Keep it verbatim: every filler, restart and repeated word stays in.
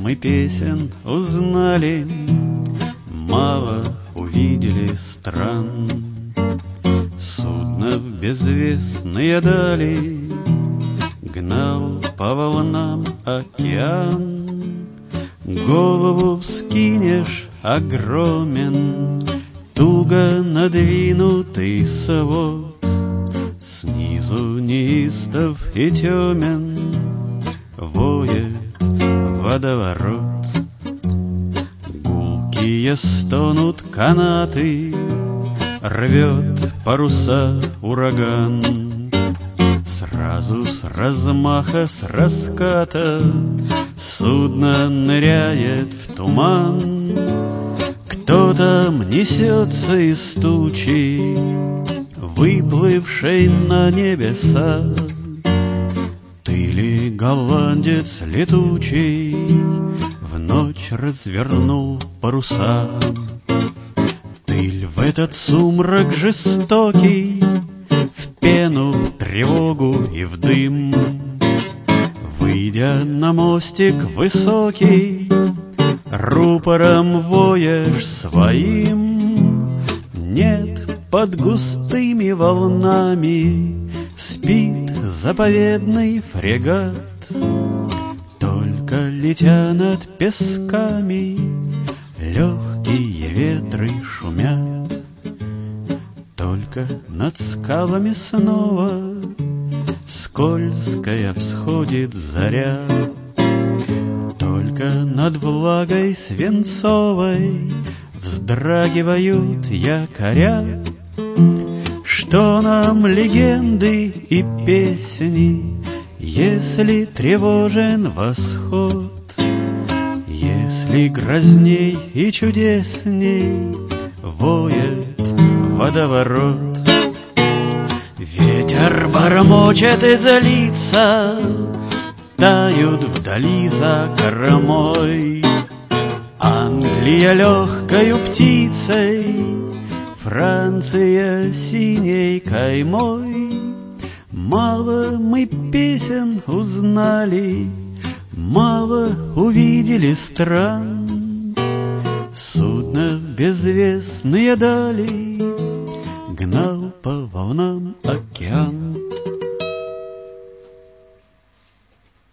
мы песен узнали, мало увидели стран. Судно в безвестные дали гнал по волнам океан. Голову вскинешь огромен, туго надвинутый свод, снизу неистов и темен воет водоворот. Гулкие стонут канаты, рвет паруса ураган. Сразу с размаха, с раската судно ныряет в туман. Кто там несется из тучи, выплывшей на небеса? Ты ли, голландец летучий, в ночь развернул паруса? Ты ли в этот сумрак жестокий, в пену, в тревогу и в дым, выйдя на мостик высокий, рупором воешь своим? Нет, под густыми волнами спит заповедный фрегат. Только летя над песками легкие ветры шумят. Только над скалами снова скользкая всходит заря. Только над влагой свинцовой вздрагивают якоря. Что нам легенды и песни, если тревожен восход, если грозней и чудесней воет водоворот? Ветер бормочет и злится, тают вдали за кормой. Англия легкою птицей, Франция синей каймой. Мало мы песен узнали, мало увидели стран. Судно в безвестные дали гнал по волнам океан.